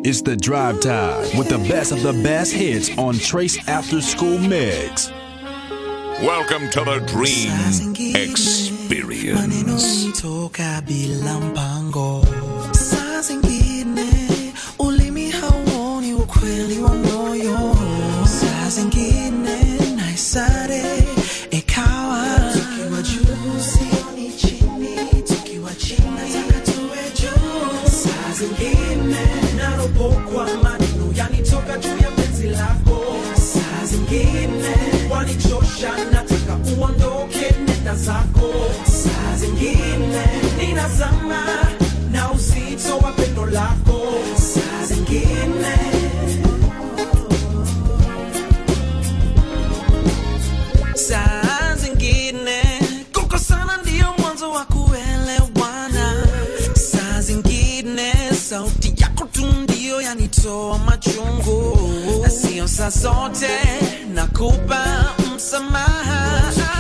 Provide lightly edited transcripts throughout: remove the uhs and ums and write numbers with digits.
It's the Drive Time with the best of the best hits on Trace After School Mix. Welcome to the Dream Experience. Sote nakupa msamaha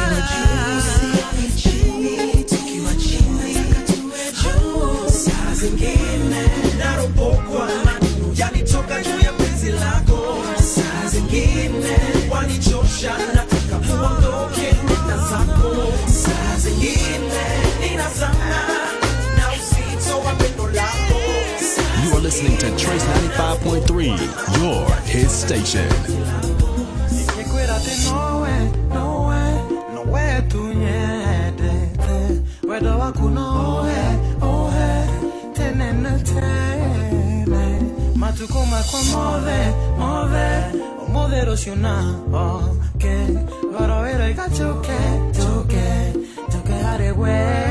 tukiwa chini saa zingine naropokwa maneno yanitoka juu ya penzi lako saa zingine wanichosha nataka uondoke nenda zako saa zingine ninazama na usito wa pendo lako. You are listening to Trace 95.3, your hit station. Matukoma kwa move rosiona okay varoera ikachoke toke arewe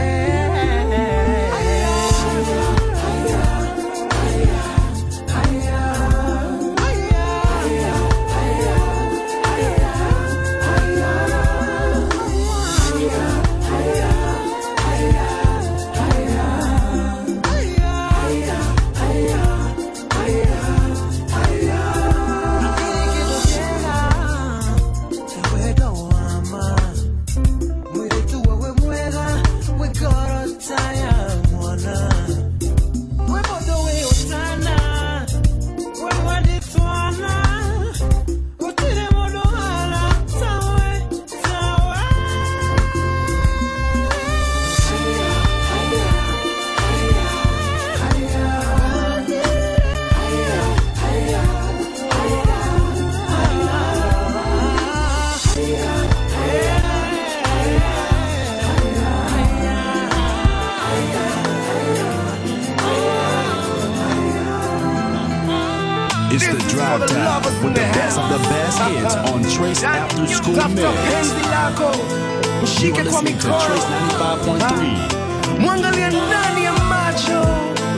It's the Drive Time with the best of the best hits on Trace After School Mix. You are listening to Trace 95.3. Mwangalia ndani ya macho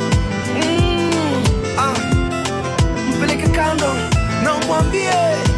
mpeleke kando na umwambie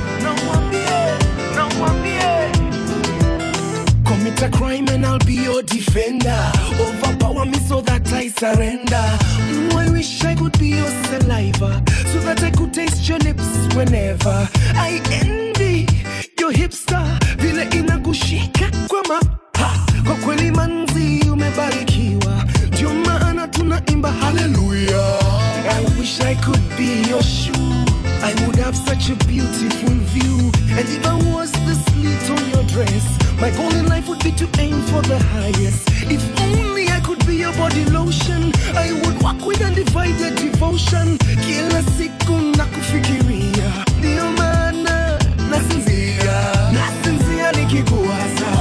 commit a crime and I'll be your defender. Overpower me so that I surrender. I wish I could be your saliva so that I could taste your lips whenever. I envy your hipster vile inakushika kwa kwa kweli manzi umebarikiwa ndio maana tunaimba hallelujah. I wish I could be your shoe. I would have such a beautiful view. And if I was the slit on your dress, my goal in life would be to aim for the highest. If only I could be your body lotion, I would walk with undivided devotion. Kila siku nakufikiria, ndio maana nasinzia nikikuwaza,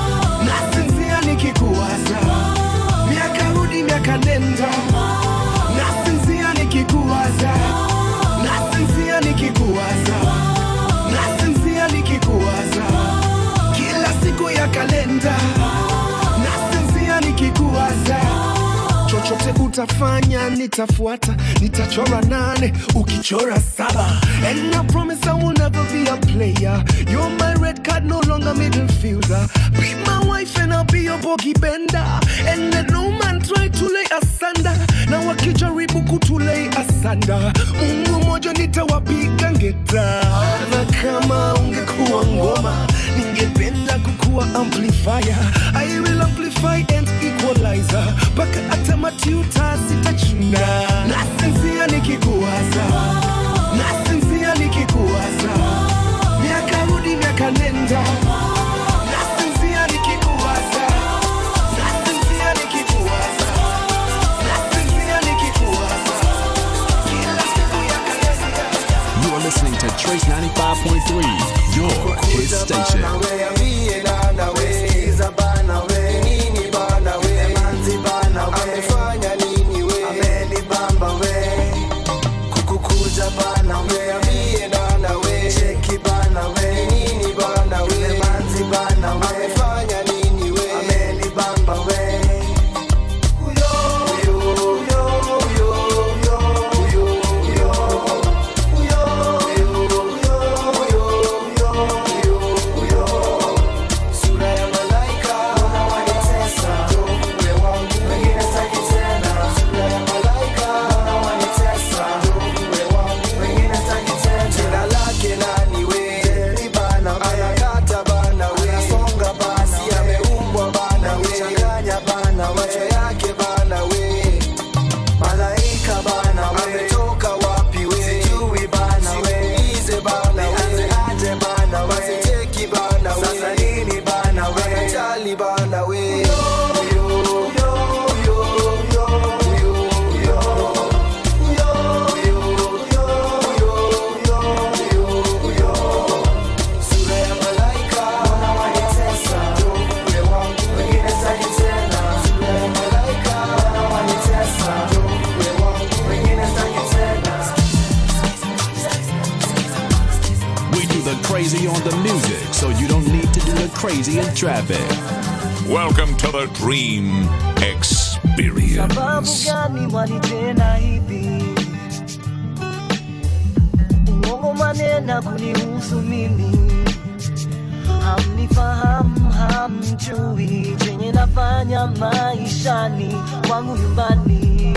miaka rudi miaka nenda, nasinzia nikikuwaza, kila siku ya kalenda, nasinzia nikikuwaza. Chochote utafanya nitafuata, nitachora 8 ukichora 7. And I promise I will never be a player. You're my red card, no longer middle fielder. Be my wife and I'll be your bogey bender. And let no man try to lay asunder. Na wakijaribu kutulay asanda, Mungu moja nitawapiga ngeta. Na kama ungekuwa ngoma, ningependa kukuwa amplifier. I will amplify and equalizer. Baka atama tuta sitachuna, nasinzia nikikuwaza. Trace 95.3, your hit station. Crazy on the music, so you don't need to do the crazy in traffic. Welcome to the Dream Experience. Sababu gani walitenda hivi? Uongo manena kunihusu mimi. Hamnifahamu, hamjui chenye nafanya maishani mwangu nyumbani.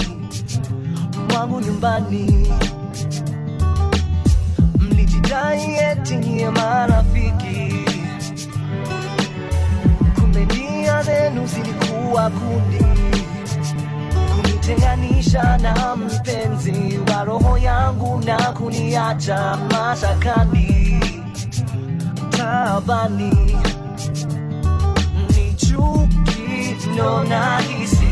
Mlijidai eti ni marafiki, kumbe nia zenu zilikuwa kundi, kunitenganisha na mpenzi wa roho yangu na kuniacha mashakani, taabani. Ni chuki ndo nahisi,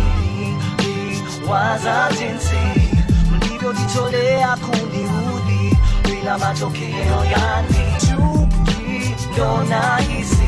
waza jinsi mlivyojitolea kuniudhi bila matokeo, yani chuki ndo nahisi,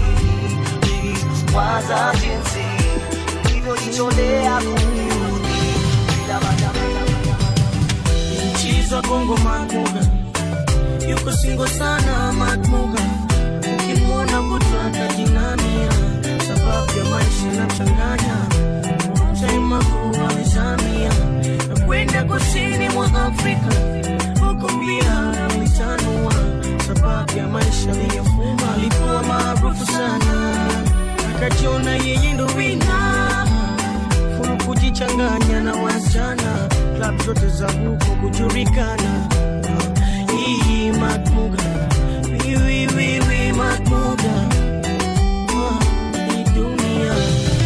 waza jinsi mlivyojitolea kuniudhi bila matokeo. Mchiza Kongo Maguga yuko singo sana Maguga, ukimwona kutaka jinamia, sababu ya maisha na mchanganya chaima kuwa mizamia na kwenda kusini mwa Afrika, huko mbia mlitanua, sababu ya maisha liyofuma. Alikuwa maarufu sana, akajiona yeye ndo wina, furu kujichanganya na wasichana, club zote za huko kujulikana. Hii Maguga, wiwi Maguga, hii dunia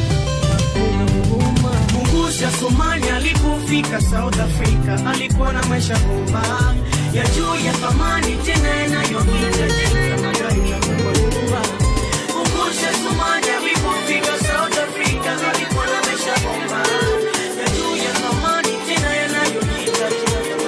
Mungusha Somalia alipofika South Africa, alikuwa na maisha bomba ya juu ya thamani, tena yanayopita magari ya kunyumba. Mungusha Somalia alipofika South Africa, alikuwa na maisha bomba ya juu ya thamani, tena yanayopita magari.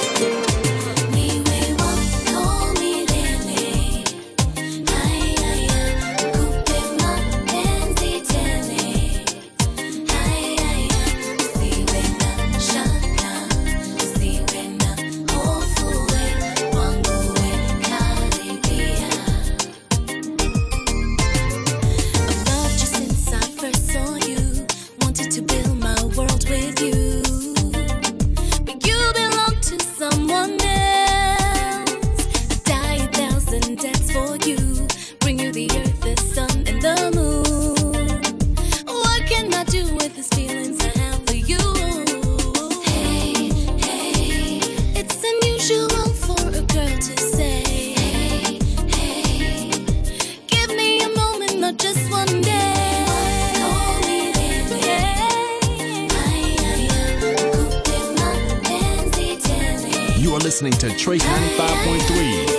Listening to Trace 95.3.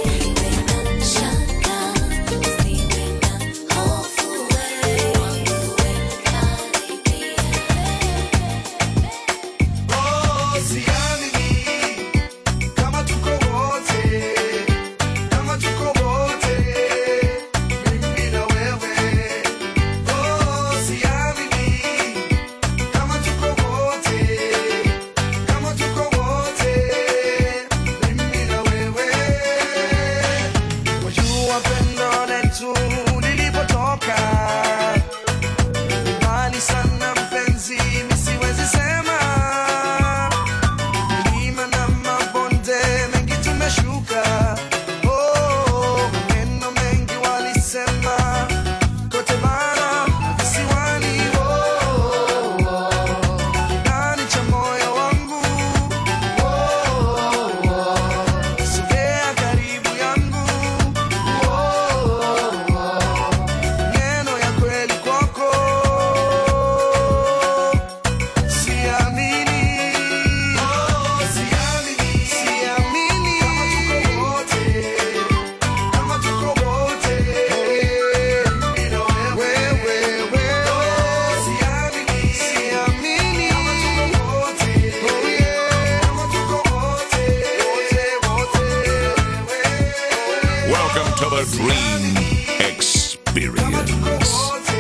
Kama tuko wote the Dream Experience.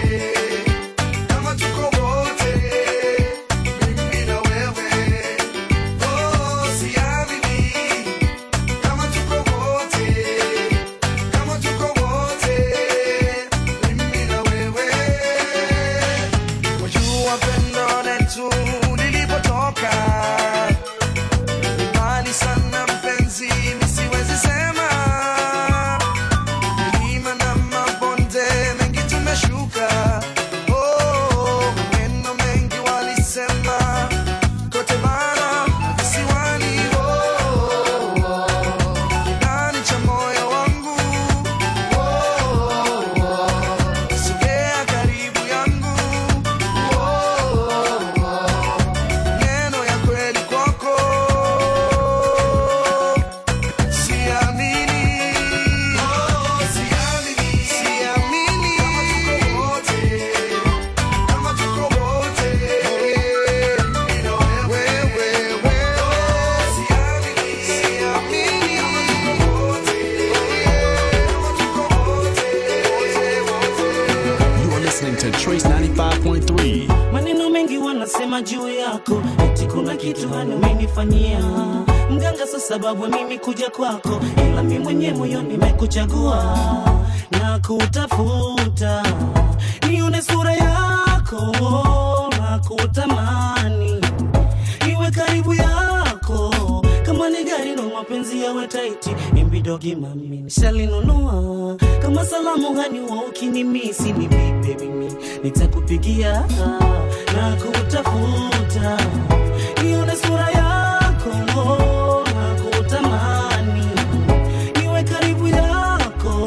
Trace 95.3. Maneno mengi wanasema juu yako, eti kuna kitu umenifanyia. Mganga sasa sababu mimi kuja kwako, ila mimi mwenyewe moyo nimekuchagua na kutafuta. Nione sura yako na kutamani, iwe karibu yako kama ni gari na mapenzi yawe taiti. Imbidogi mami nishalinunua, kama salamu hani wa ukinimisi ni baby mimi nitakupigia na kutafuta. Nione sura yako na kutamani, iwe karibu yako.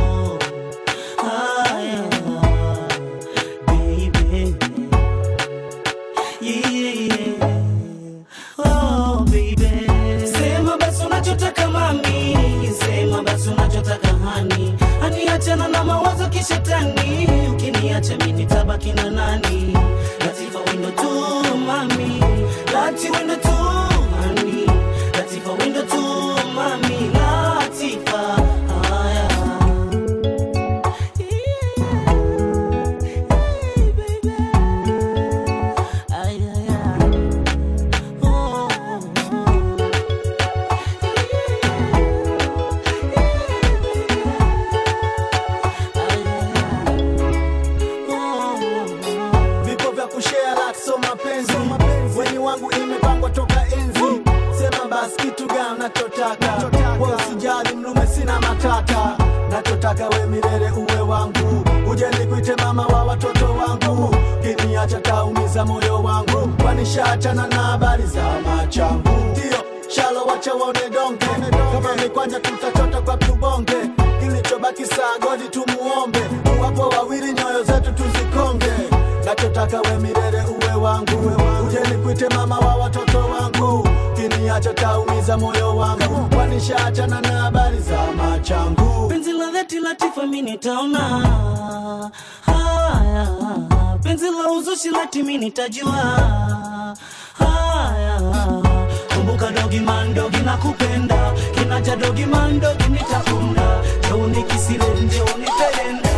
Haya baby, yeah. Oh baby, sema basi unachotaka mami, sema basi unachotaka hani. Hani achana na mawazo kishetani, ukiniacha mimi nitabaki na nani? Latifa window tu mami, Latifa window tu hani, Latifa window tu mami, Latifa. Haya baby, aya oh. Vipo vya kushare like so mapenzi, weni wangu imepangwa toka enzi. Sema basi kitu gani unachotaka, wewe usijali mlume sina matata. Nachotaka we milele uwe wangu, uje nikuite mama wa watoto wangu. Kiniacha taumiza moyo wangu, kwani shaachana na habari za machangu. Ndio shalo wacha waone donge, kama mikwanja tutachota kwa tubonge. Kilichobaki saa godi tumuombe, wapo wawili nyoyo zetu tuzikonge. Nachotaka we milele uwe wangu, uje nikuite mama wa watoto wangu. Kiniacha taumiza moyo wangu, kwani shaachana na habari za machangu. Penzi la dhati Latifa mimi nitaona, haya penzi la uzushi lati mimi nitajua. Haya kumbuka dogi man dogi nakupenda, kinaja dogi man dogi nitakunda. Joni kisile nje unipenda.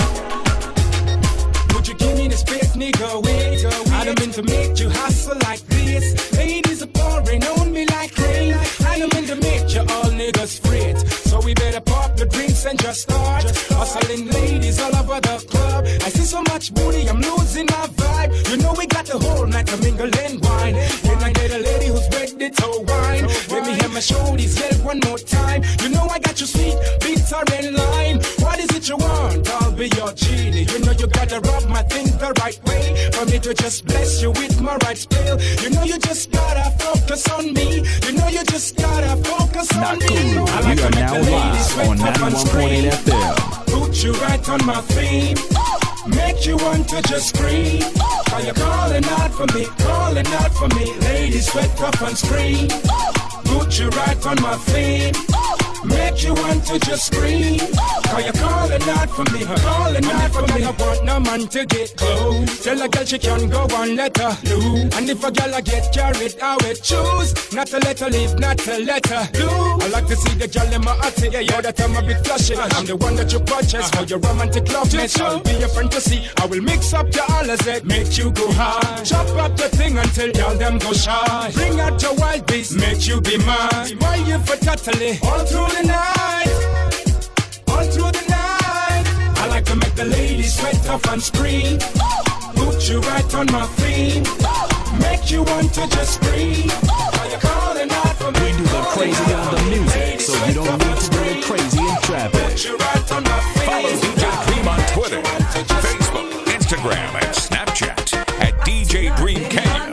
Would you give me this big nigga wait? I don't mean to make you hustle like this. Ladies are pouring on me like rain. I don't mean to make you all niggas fret. So we better pop the drinks and just start hustling ladies all over the club. I see so much booty, I'm losing my vibe. You know we got the whole night to mingle and wine. Can I get a lady who's ready to wine? Let me have my shoulders yet one more time. You know I got you sweet, bitter and lime. What is it you want? I'll be your genie. You know you gotta rub my thing the right way for me to just bless you with my right spell. You know you just gotta focus on me. You know you just gotta focus on me. I like We are now live on 91.8 FM. Put you right on my feet, make you want to just scream. Are you calling out for me, calling out for me? Ladies, sweat up and scream. Put you right on my feet, make you want to just scream. Cause you're calling out for me, calling out for me. I want no man to get close. Tell a girl she can go on, let her do. And if a girl I get carried, I will choose not to let her leave, not to let her do. I like to see the girl in my attic, yeah, that I'm a bit flashing. I'm the one that you purchase for your romantic love. I'll be your fantasy. I will mix up your Alizé, make you go high. Chop up the thing until y'all them go shy. Bring out your wild beast, make you be mine. Why you for totally all through the night, all through the night. I like to make the ladies sweat off and scream. Put you right on my feet, make you want to just scream. Are you calling out for me? We do the crazy on the music, so you don't need to do it crazy in traffic. Put you right on my feet. Follow DJ Dream on Twitter, Facebook, Instagram, and Snapchat at DJ Dream Kenya.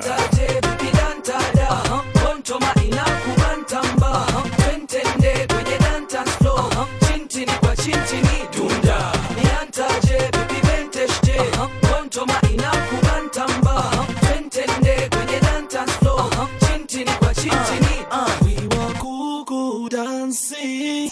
We were cuckoo dancing.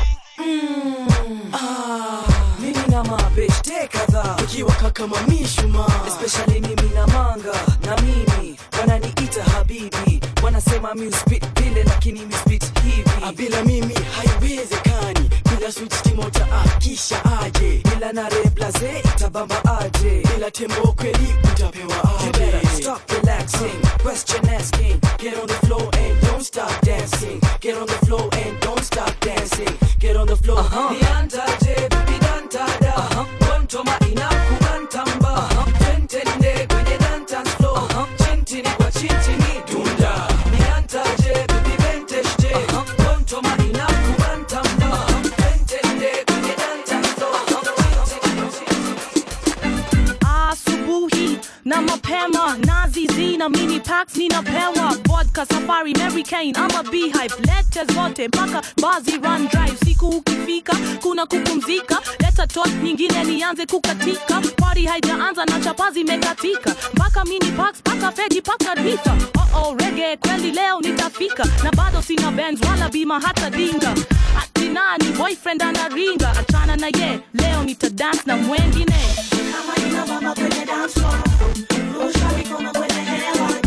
Mimi na mabeshte kadhaa ukiwaka kama mishuma, especially mimi na manga na mimi wananiita habibi, wanasema mi spit pile lakini mi spit hivi. Bila mimi haiwezekani, bila switch timota akisha aje, bila na replace itabamba aje, bila tembo kweli utapewa aje. You better stop relaxing, question asking, get on the floor and don't stop dancing, get on the floor and don't stop dancing, get on the floor. Niandaje bibi dantada, kontoma inakubantamba, twentende kwenye dance floor, chintini kwa chintini dunda. Niandaje bibi benteshte, kontoma inakubantamba, twentende kwenye dance floor, chintini kwa chintini. Asubuhi na mapema nazizi na mini packs ninapewa vodka safari Mary Kane ama beehive letters zote mpaka bazi run drive. Siku ukifika kuna kupumzika, leta tot nyingine nianze kukatika, party haijaanza na chapazi mekatika, mpaka mini packs mpaka fegi mpaka dita. Reggae kweli leo nitafika, na bado sina Benz wala bima hata dinga. Ati nani boyfriend anaringa, achana na ye leo nitadance na mwengine. Kama ina mama kwenye dance floor, rusha mikono kwenye hewa juu.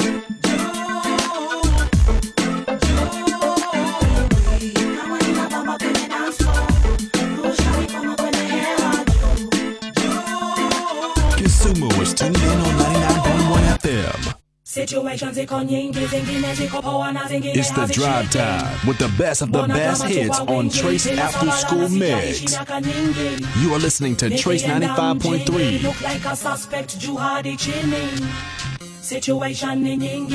Kama ina mama kwenye dance floor, rusha mikono kwenye hewa juu. Kisumu is tuned in on 99.1 FM. Situations ziko nyingi, zingine ziko poa na zingine It's the drive time with the best of the best hits on Trace After School Mix. You are listening to Trace 95.3. Look like a suspect, Juhadi chini. Situation ni nyingi,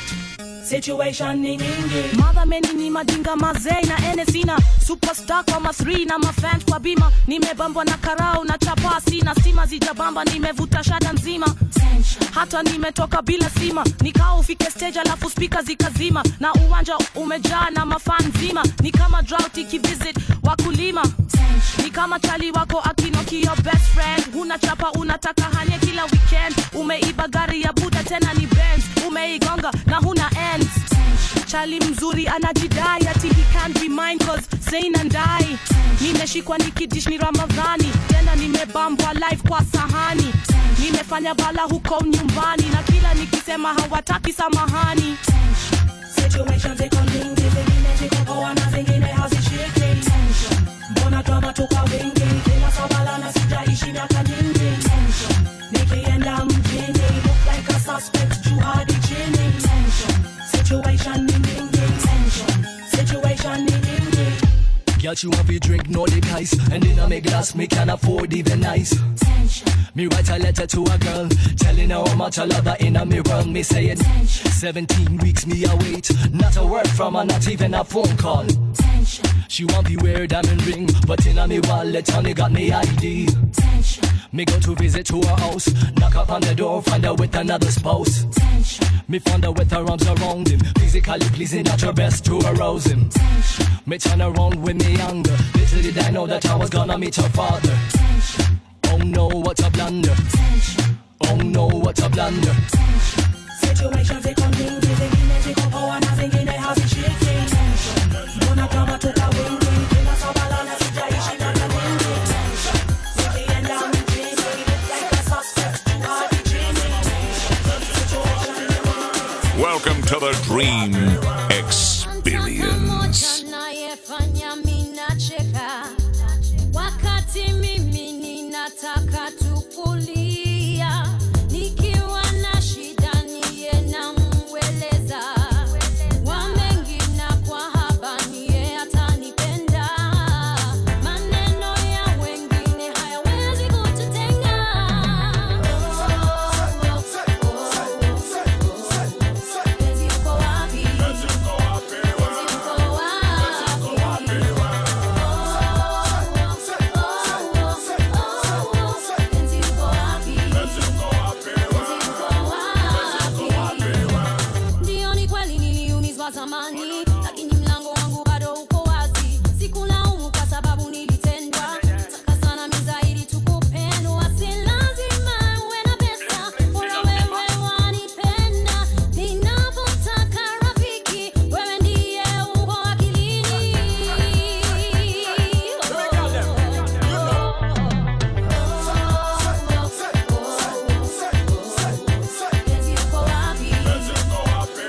situation ni nyingi. Mother meni ni madinga mazei na enesina, superstar kwa ma3 na mafans kwa bima. Nimebambwa na karao na chapasi na stima zijabamba, nimevuta shada nzima. Hata nimetoka bila sima, nikao ufike stage alafu speaker zikazima, na uwanja umejaa na mafan zima. Ni kama drought ikivisit wakulima, ni kama chali wako akinoki your best friend. Huna chapa unataka hanye kila weekend, umeiba gari ya Buda tena ni Benz, umeigonga na huna ends. Chali mzuri anajidai ati he can't be mine cause Zayn and I. Nimeshikwa nikidish ni Ramadhani, tena nimebambwa live kwa sahani. Nimefanya bala huko nyumbani, na kila nikisema hawataki samahani. Situations ziko nyingi, zingine ziko poa na zingine hazishiki. Mbona drama tuka wingi, kila sabala na sijaishi miaka nyingi. Nikienda mjini, look like a suspect, Juhadi chini. Situation ni nyingi, situation ni nyingi. Girl, she want to drink Nordic ice, and in a me glass me can afford even ice. Me write a letter to a girl, telling her how much I love her in a mirror. Me say it, 17 weeks me await, not a word from her, not even a phone call. She want me wear diamond ring, but in a me wallet honey got me ID. Me go to visit to her house, knock up on the door, find her with another spouse. Me find her with her arms around him, physically pleasing at her best to arouse him. Me turn around with me anger, little did I know that I was gonna meet her father. Oh no, what a blunder. Oh no, what a blunder. Situations ziko nyingi, zingine ziko poa na zingine hazishiki. Mbona kama tuka wingi, Dream Experience. Wakati mimi ninataka tukulia, nikiwa na shida niye na mweleza, wa mengi na kwa haba niye atanipenda, maneno ya wengine hayawezi kututenga. Penzi uko wapi? Penzi uko wapi? Ndio ni kweli niliumizwa zamani, lakini mlango wangu bado uko wazi. Sikulaumu kwa sababu nilitendwa, nataka sana mimi zaidi tukupendwa. Si lazima uwe na pesa, bora wewe wanipenda. Ninapotaka rafiki, wewe ndiye uko akilini. Penzi uko wapi? Penzi uko wapi?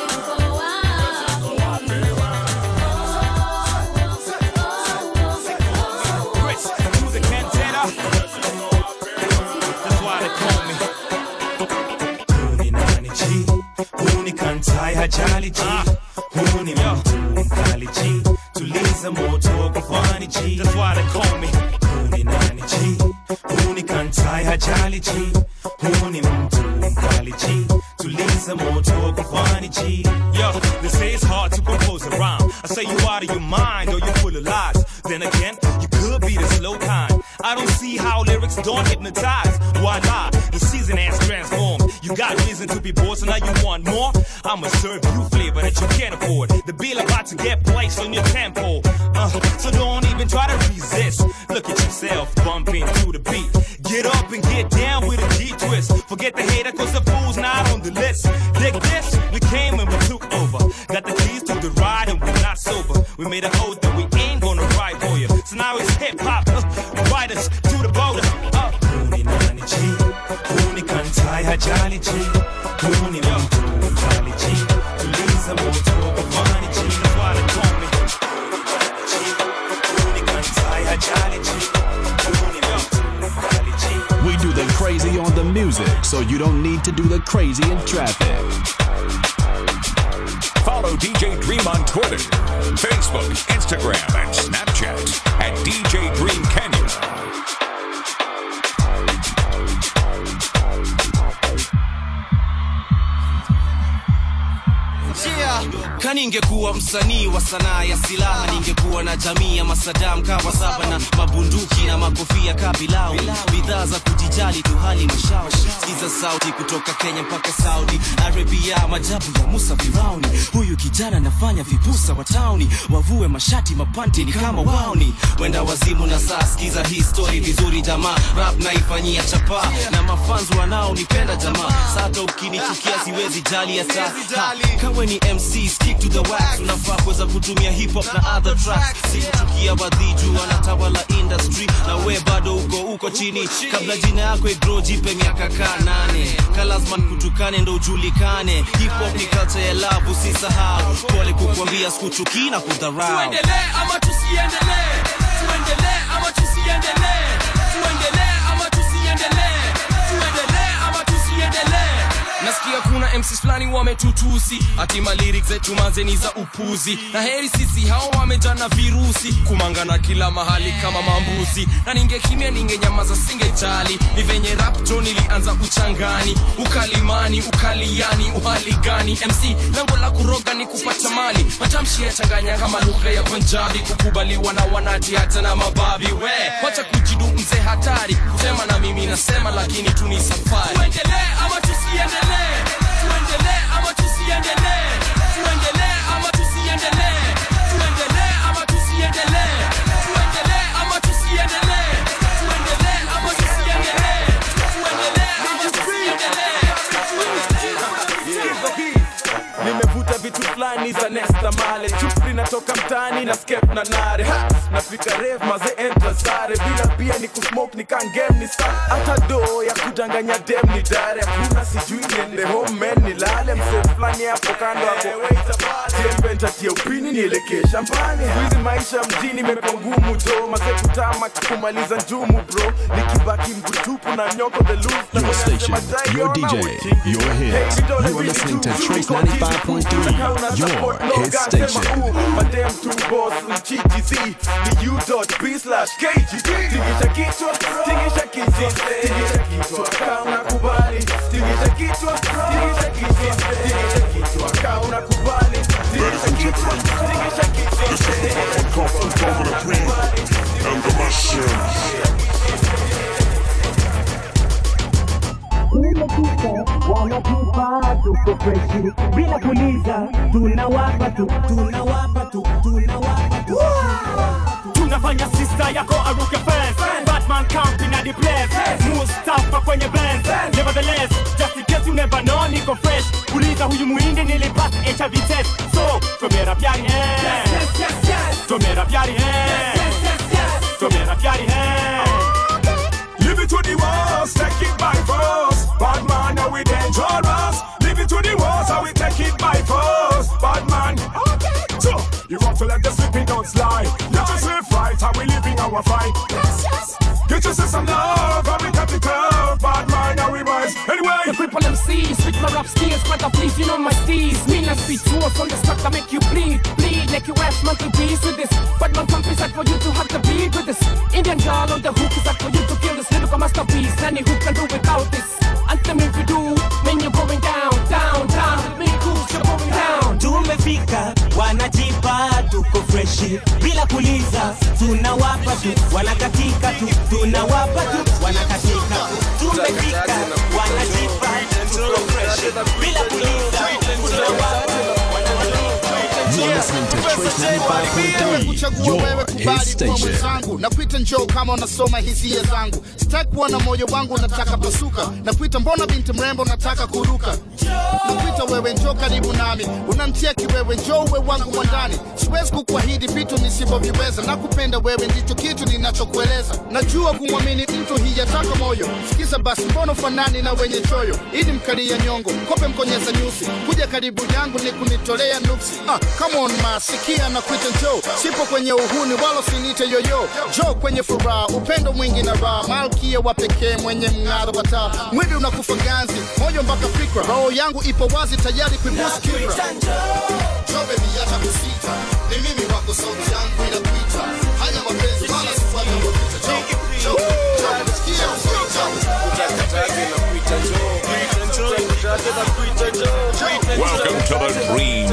Chris, to the cantata. That's why they call me. Huni nani G, huni kantai hajali G, huni mtu mkali G, tuliza moto kufani G. That's why they call me. Huni nani G, huni kantai hajali G, huni mtu mkali G, tuliza moto kufani G. Yo, they say it's hard to compose a rhyme. I say you out of your mind or you're full of lies. Then again, you could be the slow kind. I don't see how lyrics don't hypnotize. Why lie? The season has transformed. You got reason to be bored, so now you want more? I'ma serve you flavor that you can't afford. The bill about to get placed on your tempo. So don't even try to resist. Look at yourself bumping to the beat. Get up and get down with a G-twist. Forget the hater cause the fool's not on the list. Dig this, we came and we took over. Got the keys to the ride and we're not sober. We made an oath that we ain't gonna ride for you. So now it's hip-hop, ride us to the border. Huni nani G, huni kantai hajali G, huni mtu mkali G, tuliza moto kufani G. That's why they call me. Huni kantai hajali G, huni mtu mkali G. We do the crazy on the music, so you don't need to do the crazy in traffic. Follow DJ Dream on Twitter, Facebook, Instagram, and Snapchat at DJ Dream Kenya. Kaningekuwa msanii wa sanaa ya silaha, ningekuwa na jamii ya masadam kawa saba na mabunduki na makofia kabilau, bidhaa za kujijali tu hali mshao. Sikiza sauti kutoka Kenya mpaka Saudi Arabia, majabu ya Musa Firauni. Huyu kijana nafanya vipusa wa tauni, wavue mashati mapanti ni kama wauni. Wenda wazimu na saa, sikiza hii story vizuri jamaa. Rap naifanyia chapa na mafans wanao nipenda jamaa. Sata ukinichukia siwezi jali hata. Kawe ni MC, stick to the wax. Unafaa kuweza kutumia hip hop na other tracks. Sikuchukia wadhiju wanatawala industry, na we bado uko chini. Kabla jina yako igro jipe miaka kanane, kalazman kutukane ndo ujulikane. Hip hop ni culture ya love, usisahau. Pole kukwambia sikuchuki na kudharau. Tuendelee ama tusiendelee? Tuendelee ama tusiendelee? Tuendelee ama tusiendelee? Tuendelee ama tusiendelee? Nasikia kuna MCs flani wametutusi, atima lyrics zetu mazeni za upuzi. Na heri sisi hao wamejana virusi, kumangana kila mahali kama mambuzi. Na ningekimia ningenyamaza singejali, ni venye rap jo nilianza uchangani. Ukalimani, ukaliani, uhali gani? MC lango la kuroga ni kupata mali. Matamshi ya changanya kama lugha ya Punjabi, kukubaliwa na wanati hata na mababi. We, wacha kujidu mzee hatari, kusema na mimi nasema lakini tu ni safari. Tuendelee ama tusiendelee? Tuendelee ama tusiendelee? Tuendelee ama tusiendelee? Tuendelee ama tusiendelee? Tuendelee ama tusiendelee? Tuendelee ama tusiendelee? Tuendelee ama tusiendelee? Nimevuta vitu flani za Nesta Male. Chupri natoka mtani na skep na nare. Nafika rave maze enter sare. Bila pia ni kusmoke ni kangem ni star. Hata do ya kudanganya dem ni dare. Hakuna sijui niende home men ni lale. Mse flani hapo kando hapo. Tiempenta tia upini nielekee shambani. Hizi maisha mjini mekwa ngumu jo. Maze kutama kumaliza njumu bro. Nikibaki mkutupu na nyoko the loose. Your station, your DJ, your hit. You are listening to Trace 95.3, your hit station. Madam two boss GGZ, the U.B/KG. Tingisha kichwa, tingisha kichwa, tingisha kichwa, kauna kubali. Tingisha kichwa, tingisha kichwa, tingisha kichwa, kauna kubali. Tingisha kichwa, tingisha kichwa, tingisha wanatupa tuko freshi bila kuliza, tunawapa tu, tunawapa tu, tunawapa tu. Tunafanya sister yako aruke fence. Batman camping at the place. Mustafa kwenye Benz. Nevertheless, just in case you never know, niko fresh. Kuliza huyu muhindi nilipata HIV test. So, tomera pyari hai, tomera pyari hai, tomera pyari hai. Live it to the walls, take it by force. Bad man, now we dangerous. Live it to the walls, how we take it by force. Bad man, okay. So, you want to let the sleeping dogs slide. Let us live right, how we living our fight. Yes, yes. Get yourself some love, how we got the curve. Bad man, now we rise. Anyway, the cripple MCs, switch my rap skills, brother, please, you know my steez. Me not speak to us on the stuff that make you bleed. Bleed like you ass monkey bees with this. But my pump is like for you to have to beat with this. Indian girl on the hook is like for you to kill this lyrical masterpiece. Any who can do without this. Anthem if you do, when you're going down, down, down. With me, cool, you're going down. Tumefika, wanajipa, tuko freshi bila kuliza, tunawapa tu, wanakatika tu, tunawapa tu, wanakatika tu. Tumefika, wanajipa, tuko freshi bila kuliza, tunawapa tu. You're listening to Trace 95.3, your hit station. Nakuita njoo kama unasoma hisia zangu. Sitaki kuona moyo wangu nataka pasuka. Nakuita mbona binti mrembo nataka kuruka. Nakuita wewe njoo karibu nami. Unamtia kiwewe njoo uwe wangu mwandani. Siwezi kukuahidi vitu nisivyoviweza. Nakupenda wewe ndicho kitu ninachokueleza. Najua kumwamini mtu hijataka moyo. Sikiza basi mbona ufanani na wenye choyo. Ili mkalia nyongo, kope mkonyeza nyusi. Kuja karibu yangu ni kunitolea nuksi. Come on ma, sikia na kuita njoo. Sipo kwenye uhuni wala sinite yoyo. Njoo kwenye furaha, upendo mwingi na raha. Malkia wa pekee mwenye mng'aro wa taa. Mwili unakufa ganzi, moyo mpaka fikra. Roho yangu ipo wazi tayari kuibusu kibra. Njoo baby acha kusita. Ni mimi wako sauti yangu inakuita. Haya mapenzi wala sifuata mpita. Njoo, njoo, njoo. Sikia usio Welcome to the Dream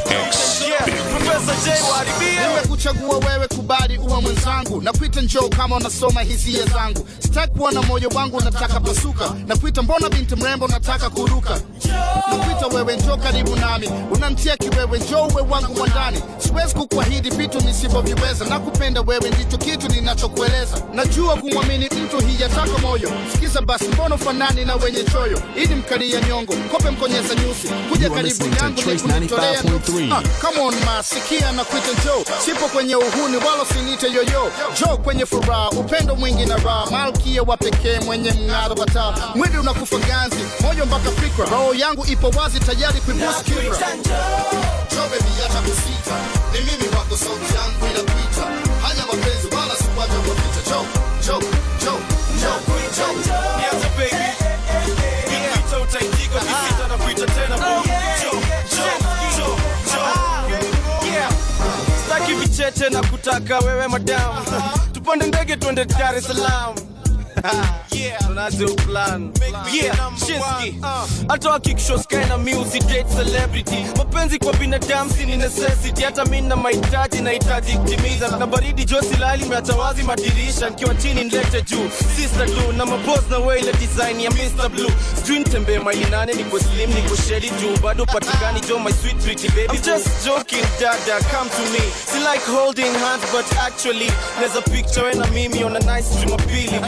Nimekuchagua wewe kubali uwe mwenzangu. Nakuita njoo kama unasoma hisia zangu. Sitaki kuona moyo wangu nataka pasuka. Nakuita mbona binti mrembo nataka kuruka. Nakuita wewe njoo karibu nami. Unamtia kiwewe njoo uwe wangu mwandani. Siwezi kukuahidi vitu nisivyoviweza. Nakupenda wewe ndicho kitu ninachokueleza. Najua kumwamini mtu hijataka moyo. Sikiza basi mbona ufanani na wenye choyo. Ili mkalia nyongo, kope mkonyeza nyusi. Kuja karibu yangu ni kunitolea nuksi. Come on ma, sikia na kuita njoo. Sipo kwenye uhuni wala sinite yoyo. Njoo kwenye furaha, upendo mwingi na raha. Malkia wa pekee mwenye mng'aro wa taa. Mwili unakufa ganzi, moyo mpaka fikra. Roho yangu ipo wazi tayari kuibusu kibra. Njoo baby acha kusita. Ni mimi wako sauti yangu inakuita. Haya mapenzi wala sifuata mpita. Njoo, njoo, njoo, njoo, njoo. Niacha baby. Nikita utaikika, nikita na kuita tena boo. Njoo, njoo, njoo, njoo. Yeah. Staki vichete na kutaka wewe madam. Tupande ndege twende Dar es Salaam. Yeah, tunazo plan. Yeah, Shinsky. Hata wakikisho sky na music date celebrity. Mapenzi kwa binadamu si ni necessity. Hata mimi na mahitaji nahitaji kutimiza. Na baridi josi lali meatawazi madirisha. Nikiwa chini nilete juu. Sister do na maboss na way ile design ya Mr. Blue. Sijui nitembe maili 8 niko slim niko shady juu. Bado patikani jo my sweet pretty baby. I'm just joking dada, come to me. See like holding hands but actually there's a picture and a mimi on a nice Jumapili. Smoke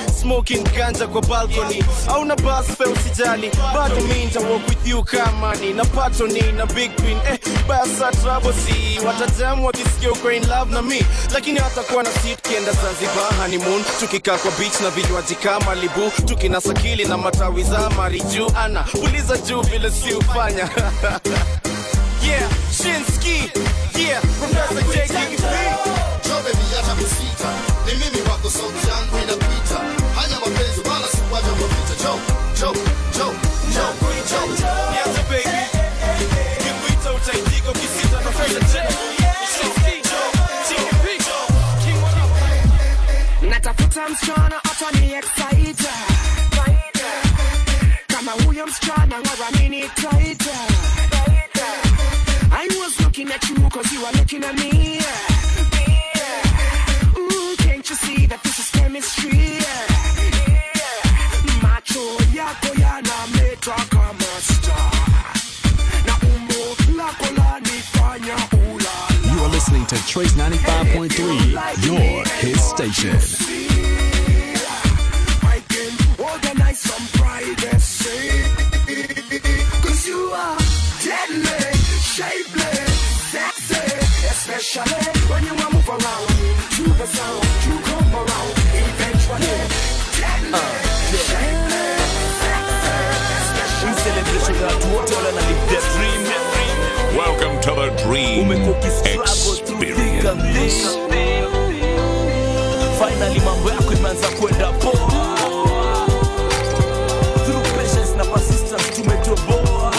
ukinkanja kwa balcony au na bus fare usijali bado mimi nita walk with you kama ni na patoni na big pin basa trouble si watajamu wakisikia uko in love na me lakini hatakuwa na seat kienda Zanzibar honeymoon tukikaa kwa beach na vinywaji kama Libu tukinasa kili na matawi za mariju ana puliza juu vile si ufanya yeah Shinski yeah Professor JKP Joe baby acha kusita ni mimi wako sauti yangu inakuita haya mapenzi wala si kwa jambo vita Joe yeah baby kikuita utaitika ukisita Professor natafuta msichana atani excite kama huyo msichana ngora mini tight I was looking at you cause you are looking at me Ooh, can't you see that this is chemistry macho yako yanameta kama star na umbo lako lanifanya ulala You are listening to Trace 95.3, your hit station. I can organize some privacy cause you are deadly, shapely, sexy especially when you move around to the sound, you come around eventually deadly, shapely, sexy especially Welcome to the Dream Experience. Finally mambo yako imeanza kwenda poa. Through patience na persistence tumetoboa.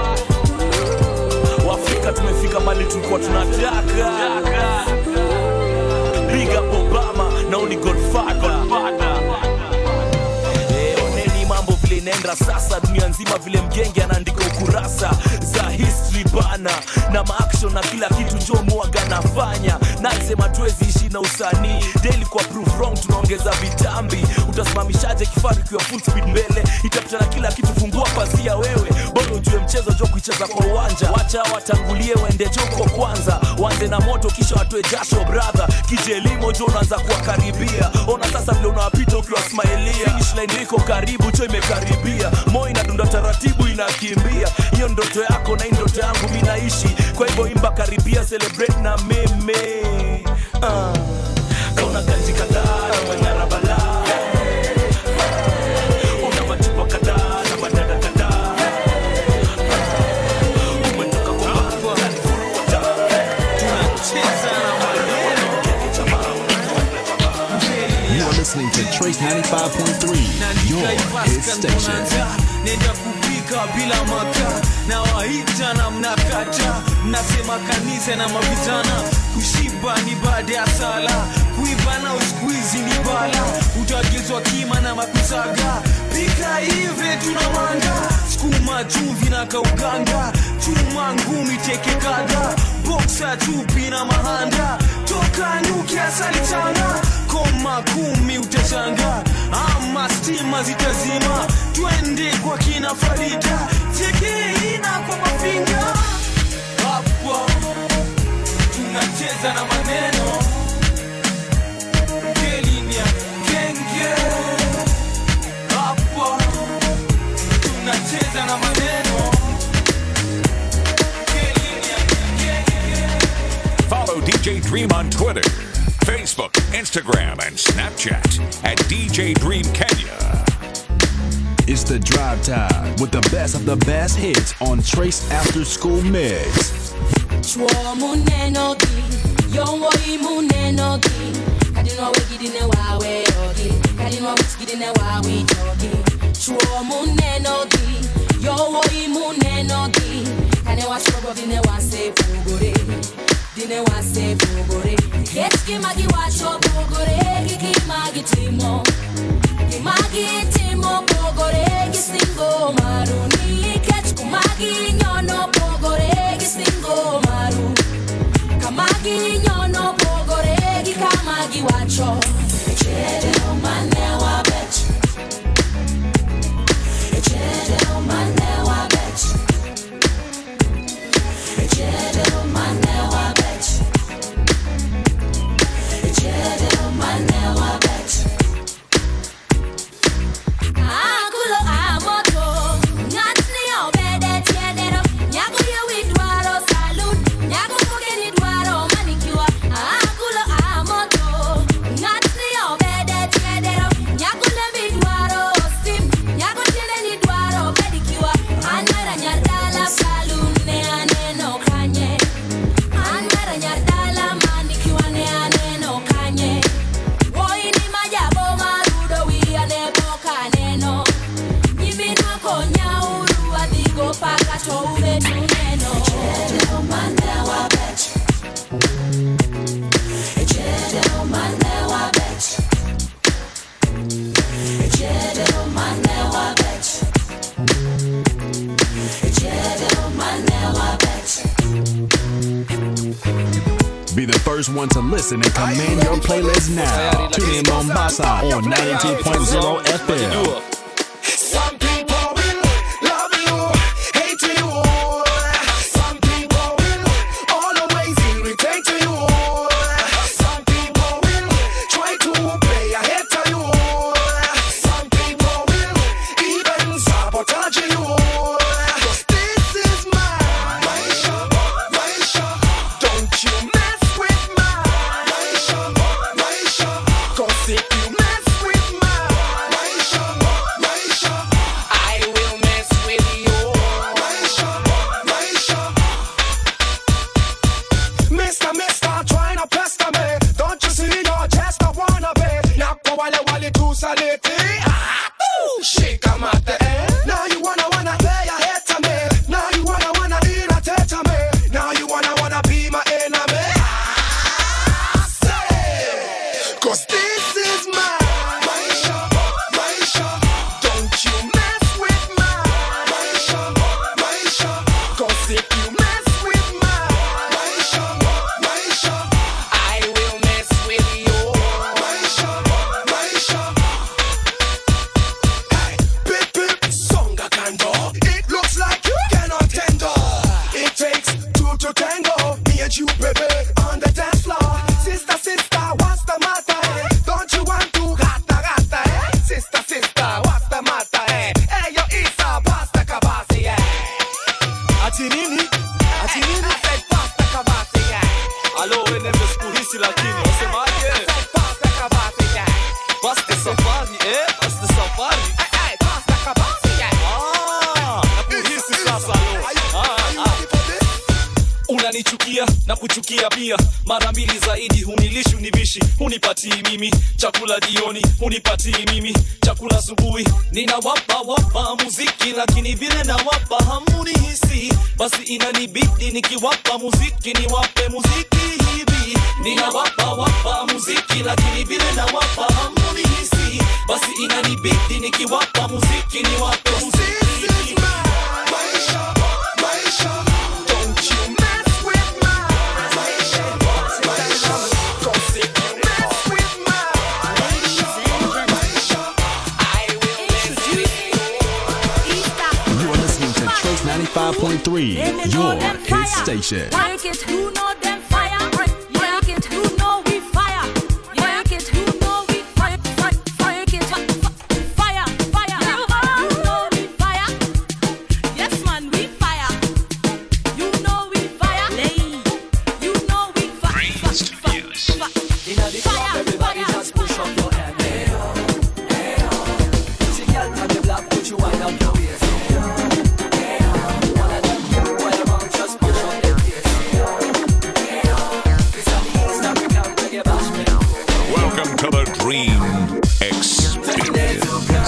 Waafrika tumefika mali tulikuwa tunataka. Big up Obama na only Godfather. Oneni mambo vile inaenda sasa dunia nzima vile mgenge anaandika ukurasa za history bana na maaction na kila kitu Joe Mwaga nafanya nasema tuwezi ishi na usanii daily kwa proof wrong tunaongeza vitambi utasimamishaje kifaru kiwa full speed mbele itapita kila kitu fungua pazia wewe bora ujue mchezo Joe kuicheza kwa uwanja wacha watangulie waende Joe kwa kwanza waanze na moto kisha watoe jasho brother kije limo Joe unaanza kuwakaribia ona sasa vile unawapita ukiwa smileia finish line iko karibu Joe imekaribia moyo inadunda taratibu inakimbia hiyo ndoto yako na ndoto yangu mimi naishi kwa hivyo imba karibia celebrate na meme kauna kanji kadhaa na manyara balaa una machupa kadhaa na madada kadhaa umetoka kwa watu wanifurua tunacheza na You are listening to Trace 95.3, your hit station. nenda kupika bila maka na waita na mnakata mnasema kanisa na mavitana kushiba ni baada ya sala kuiba na uskuizi ni bala utagezwa kima na makusaga pika hivi tunamanga skuma chumvi na kauganga chuma ngumi teke kada boxa tupi na mahanda toka nyuki asali changa koma kumi utachanga ama stima zitazima twende kwa kina Farida teke ina kwa mafinga hapo tunacheza na maneno kelinia kenge hapo tunacheza na maneno kelinia kenge. Follow DJ Dream on Twitter, Facebook, Instagram, and Snapchat at DJ Dream Kenya. It's the drive time with the best of the best hits on Trace After School Mix. Chwo munenogi, yongoi munenogi, kadinwa wegidine wawe yogi, kadinwa witgidine wawe yogi. Chwo munenogi, yongoi munenogi, kanewa shogo dine wase pugore, dine wase pugore. Ketki magi wacho pugore, kiki magi timo, kimagi timo pugore, kisingo maruni. Ketku magi nyono pugore, kisingo maru. Kamagi nyono pugore, kikamagi wacho. Echeje o mane wa bech. Echeje o mane wa bech. Echeje o mane wa bech. Be the first one to listen and command your playlist now. Tune in Mombasa on 92.0 FM. Some people will love you, hate you. Some people will always irritate you. Some people will try to play ahead of you. Some people will even sabotage you. 'Cause this is my Maisha. Don't you mess with my Maisha. 'Cause if you mess with my Maisha, I will mess with you. Mister, trying to pester me. Don't you see you're just a wannabe? Nakwa wale tu saliti. Shika mate, eh? Now you wanna play a head to me. Now you wanna irritate to me. Now you wanna be my enemy. Say, 'cause this is my Maisha. Don't you mess with my Maisha. 'Cause if you mess with my Maisha, I will mess with you. Maisha. Hey, pip, songa kando. It looks like you cannot handle. It takes two to tango. Me and you, baby, on the dance floor. Sister, what's the matter? Eh? Don't you want to gata, eh? Sister, what's the matter? Eh? Hey, yo, Isa, pasta kabasi, eh? Ati nini? I said pasta kabasi, eh? Alo, wewe sikuhisi lakini wasemaje? Pasta kabasi, eh? Pasta safari, Pasta safari. Hey, pasta kabasi, eh? Nakuhisi sasa alo. Unanichukia na kuchukia pia mara mbili zaidi, hunilishi univishi, hunipatii mimi chakula jioni, hunipatii mimi chakula asubuhi. Ninawapa muziki lakini vile nawapa hamunihisi, basi inanibidi nikiwapa muziki niwape muziki hivi. Ninawapa muziki lakini vile nawapa hamunihisi, basi inanibidi nikiwapa muziki niwape muziki hivi. You are listening to Trace 95.3, your hit station. Work it, you know them fire. Work it, you know we fire. Work it, you know we fire. Work it, fire. You know we fire. Yes, man, we fire. You know we fire. You know we fire. Inna the club, everybody just push up your hand. Hey, see girl from the block, put you wind up your waist. One of them girl, while around, just push up their waist. It's an East African reggae bash me. Welcome to the Dream Experience.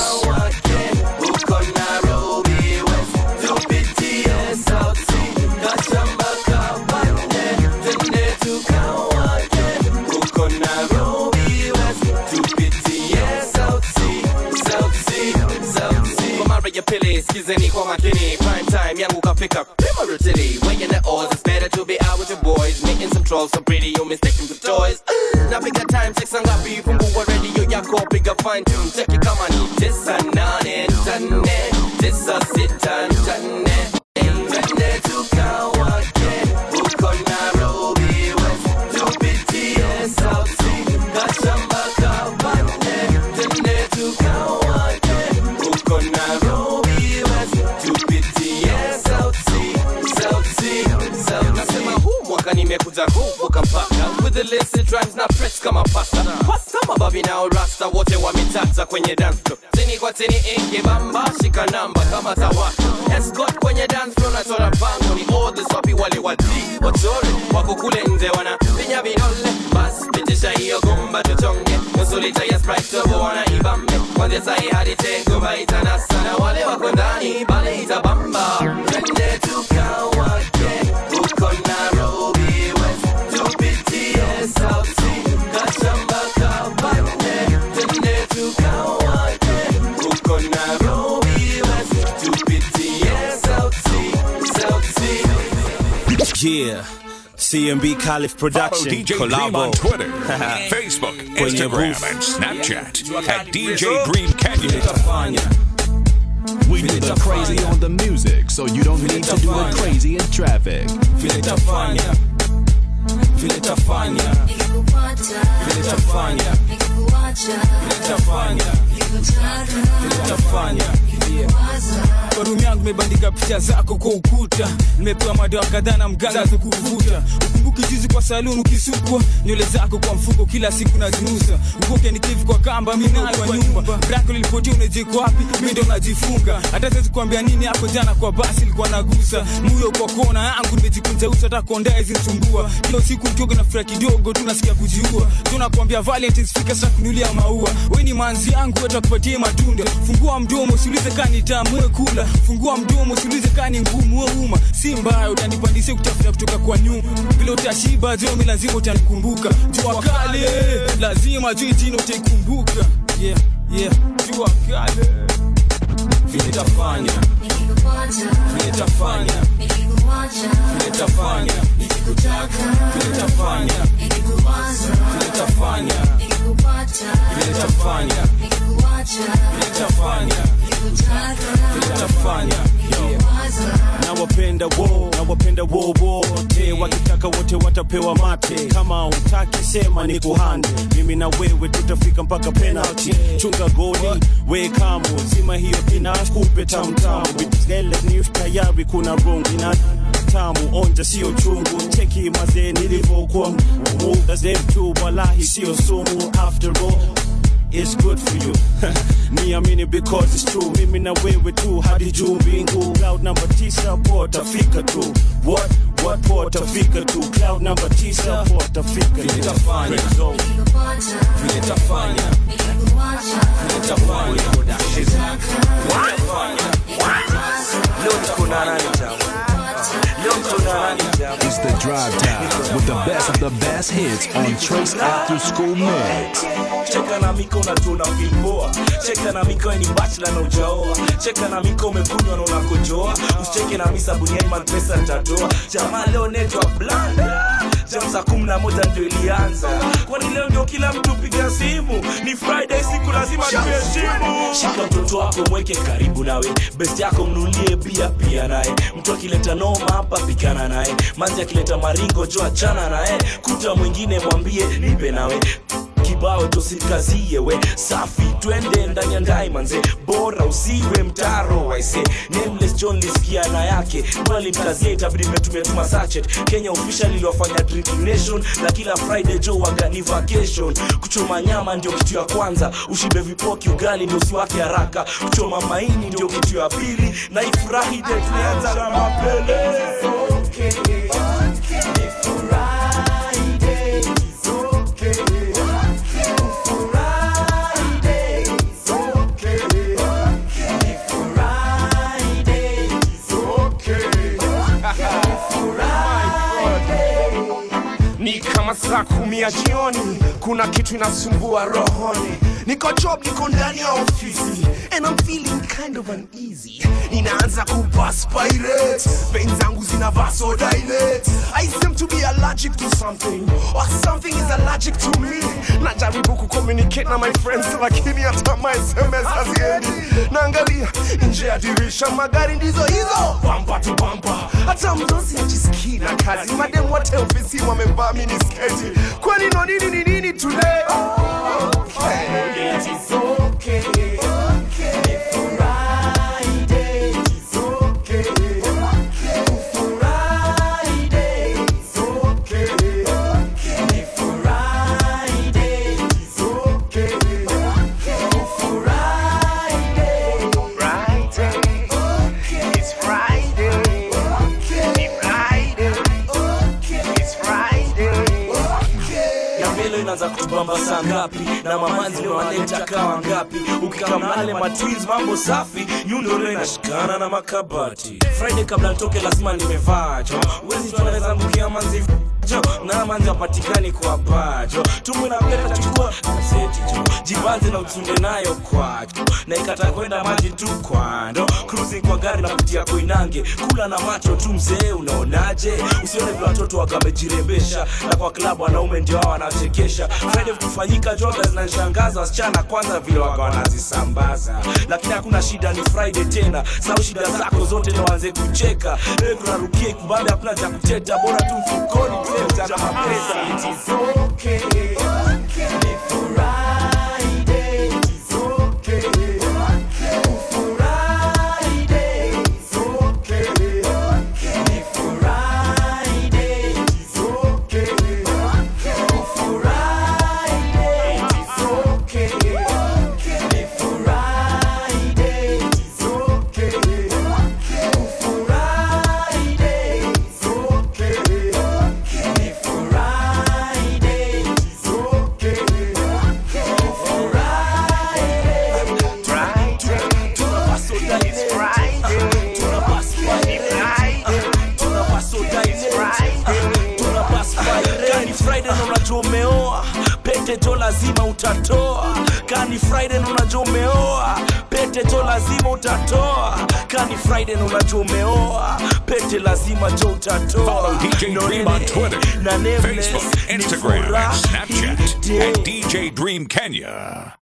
Pili, skizeni kwa makini. Prime time yangu kafika primarily. Weighing the odds, it's better to be out with your boys. Meeting some trolls so pretty, you mistake them for toys. Napiga time check sangapi, fungua radio yako, piga fine tune, check it kama ni 9, 8, 10, 9, 6, 10, 10 tukawake, uko Nairobi West, tupitie South Sea, kachamba kabane, tende tukawake, uko Nairobi West, tupitie South Sea. Nasema huu mwaka nimekuja kuvuka mpaka, with the illicit rhymes na press kama pasta. Pasta mababi na rasta wote wametata kwenye dance floor. Tini kwa tini inge bamba, shika namba kama tawaka. Escort kwenye dance floor na tora bango, ni all the sopi wale wadi wachore, wako kule nje wana pinya vidole. Bas pitisha hiyo gumba tuchonge, nusulita ya Sprite turbo wana ibambe. Kwanza sahi hadi tengo baita na sana, wale wako ndani bale itabamba. Tende tukawake, uko Nairobi West, tupitie South Sea, kachamba kabane, tende tukawake, uko Nairobi West, tupitie South Sea. Yeah, CMB Caliph Production. Follow DJ Dream on Twitter, Facebook, Instagram, and Snapchat at DJ Dream Kenya. We do the crazy on the music, so you don't need to do it crazy in traffic. Vile tafanya, vile tafanya, vile tafanya, vile tafanya, vile tafanya. Kwa room yangu nimebandika picha zako kwa ukuta, nimepewa madawa kadhaa na mganga za kuvuta. Ukumbuki juzi kwa saluni ukisukwa nywele zako kwa mfuko, kila siku nazinusa. Ukoke nikivu kwa kamba, mimi nayo kwa nyumba. Brako lilipotea unajiko wapi? Mimi ndo najifunga. Hata siwezi kuambia nini hapo jana kwa basi nilikuwa nagusa. Moyo kwa kona yangu nimejikunja uso, hata kondae zinisumbua. Kila siku mtogo na furaha kidogo tunasikia kujiua. Tunakuambia Valentine's fika sasa kunulia maua. Wewe ni manzi yangu wewe tukupatie matunda. Fungua mdomo usiulize kani tamu kula. Fungua mdomo usiulize kani ngumu uma. Si mbaya utanipandisha kutafuta kutoka kwa nyuma. Bila utashiba jo mimi lazima utanikumbuka. Jua kale lazima juu jina utaikumbuka. Yeah, yeah, jua kale. Vile tafanya, vile tafanya, vile tafanya, vile tafanya, vile tafanya, vile tafanya, vile tafanya. Nawapenda wote, wakitaka wote watapewa mate. Kama hutaki sema ni kuhande, mimi na wewe tutafika mpaka penalty. Chunga goli, we kamo zima hiyo pinash, kupe tamtamu. Bitgele ni tayari kuna rongi na tamu, onja sio chungu. Cheki mazee nilivyokuwa muda zetu, wallahi sio sumu. After all, it's good for you. Niamini because it's true. Mimi na wewe tu hadi juu mbingu. Cloud number 9 port afika tu. What port afika tu. Cloud number 9 port afika tu. Vile tafanya, vile tafanya, vile tafanya. It's the drive time with the best of the best hits on Trace After School Mix. Cheka na miko na tuna filpoa. Cheka na miko ni bachelor na ujaoa. Cheka na miko umekunywa na unakojoa. Usicheke na misa buniani man pesa nitatoa. Jamaa leo netwa blanda. Jam saa 11 ndio ilianza. Kwani leo ndio kila mtu piga simu. Ni Friday siku lazima tuheshimu. Shika mtoto wako mweke karibu nawe. Best yako mnulie pia naye. Mtu akileta noma hapa pikana naye. Manzi akileta maringo jo achana naye. Kuta mwingine mwambie nipe nawe. Kibao tosikazie we safi twende ndani ya ndai manze, bora usiwe mtaro waise. Nameless John lisikia na yake mwali mkazie itabidi metumetuma sachet. Kenya official iliwafanya drinking nation na kila Friday Joe wagani vacation. Kuchoma nyama ndio kitu ya kwanza, ushibe vipoki ugali ndio usiwake haraka. Kuchoma maini ndio kitu ya pili, na ifurahi ndio tunaanza na mapele. Okay. Ni kama saa 10 ya jioni, kuna kitu inasumbua rohoni. Niko job, niko ndani ya ofisi, and I'm feeling kind of uneasy. Inaanza kuperspirate, veins zangu zina vasodilate. I seem to be allergic to something, or something is allergic to me. Najaribu kucommunicate na my friends, lakini hata my SMS haziendi. Naangalia nje ya dirisha, magari ndizo hizo, bumper to bumper. Hata mdosi hajisikii na kazi, madem wote ofisi wamevaa minisketi. Kwani no nini today? Okay. It is okay. If Friday is okay. Friday is okay. If Friday is okay. Friday. It's Friday. It's Friday. Na vile inaanza kutubamba saa ngapi, na mamanzi leo wanaleta kawa ngapi. Ukikamale matwins mambo safi, nyundo leo inashikana na makabati. Friday kabla nitoke lazima nimevaa jo. Uwezi tunaweza mbukia manzi jo na manja patikani kwa bajo tumwe na peta chukua kaseti jo jibanze na utunde nayo kwacho na ikata kwenda maji tu kwando cruising kwa gari na kutia Koinange kula na macho tu mzee unaonaje usione vile watoto wakamejirembesha na kwa klabu wanaume ndio hao wanachekesha Friday kufanyika joga zinanishangaza wasichana kwanza vile waka wanazisambaza lakini hakuna shida ni Friday tena sawa shida zako zote ndio waanze kucheka tunarukia kubanda hapana cha kuteta bora tu mfukoni tena na mapesa it is okay ni Friday it is okay Friday it's okay ni Friday it is okay Friday it is okay ni Friday it is okay Friday it's okay ni Friday it is okay Friday na unajua umeoa pete to lazima utatoa kani Friday na unajua umeoa pete to lazima utatoa kani Friday na unajua umeoa pete lazima jo utatoa Follow DJ Dream on Twitter, Facebook, Instagram, and Snapchat at DJ Dream Kenya.